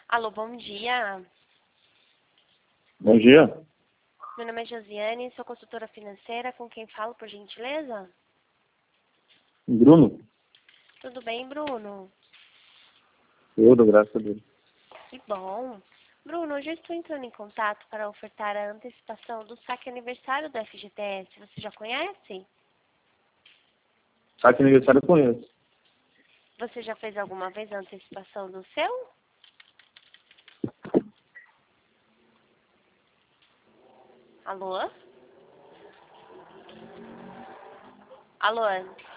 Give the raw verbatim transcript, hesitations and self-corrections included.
Alô, bom dia. Bom dia. Meu nome é Josiane, sou consultora financeira. Com quem falo, por gentileza? Bruno? Tudo bem, Bruno? Tudo, graças a Deus. Que bom. Bruno, hoje eu estou entrando em contato para ofertar a antecipação do saque aniversário do F G T S. Você já conhece? Saque aniversário eu conheço. Você já fez alguma vez a antecipação do seu? Alô? Alô?